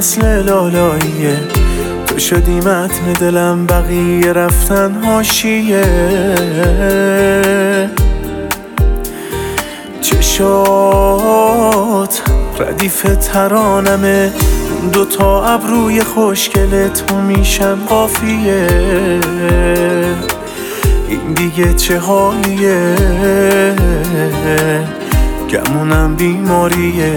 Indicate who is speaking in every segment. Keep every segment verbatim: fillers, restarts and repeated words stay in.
Speaker 1: مثل لالاییه، تو شدی متن دلم، بقیه رفتن حاشیه. چشات ردیف ترانمه، دوتا ابروی خوشگل تو میشن قافیه. این دیگه چه حالیه، گمونم بیماریه.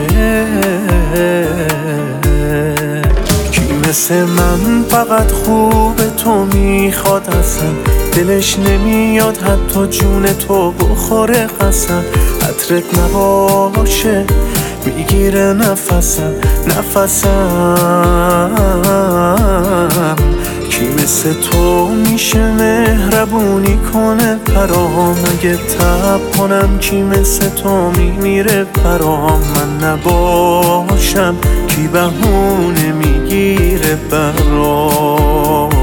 Speaker 1: کی مثل من فقط خوب تو میخواد اصلا، دلش نمیاد حتی جون تو بخوره قسم. عطرت نباشه میگیره نفسم نفسم. کی مثل تو میشه مهربونی کنه برام، اگه تب کنم کی مثل تو میمیره برام. من نباشم کی بهونه میگیره برام.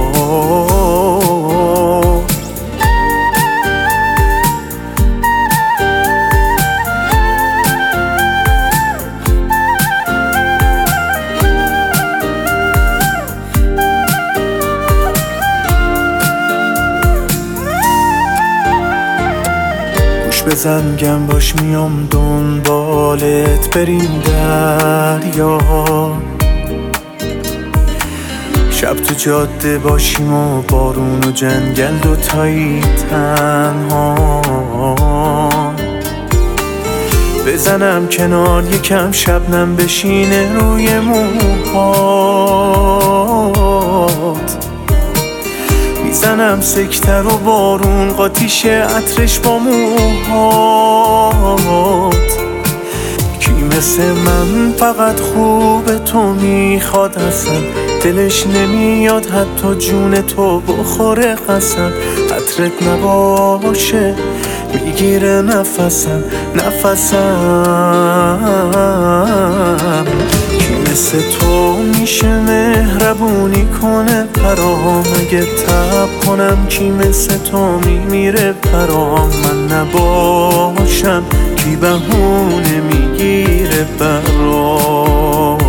Speaker 1: بزن گم باش میام دنبالت بریم دریا، شب تو جاده باشیم و بارون و جنگل دوتایی تنها. بزنم کنار یکم شبنم بشینه روی موهات، میزنم سکتر و بارون قاطیشه عطرش با موهات. کی مثل من فقط خوب تو میخواد اصلا، دلش نمیاد حتی جون تو بخوره قسم. عطرت نباشه میگیره نفسم نفسم. کی مثل تو میشه مهربونی کنه برام، اگه تب کنم کی مثل تو میمیره برام. من نباشم کی بهونه میگیره برام.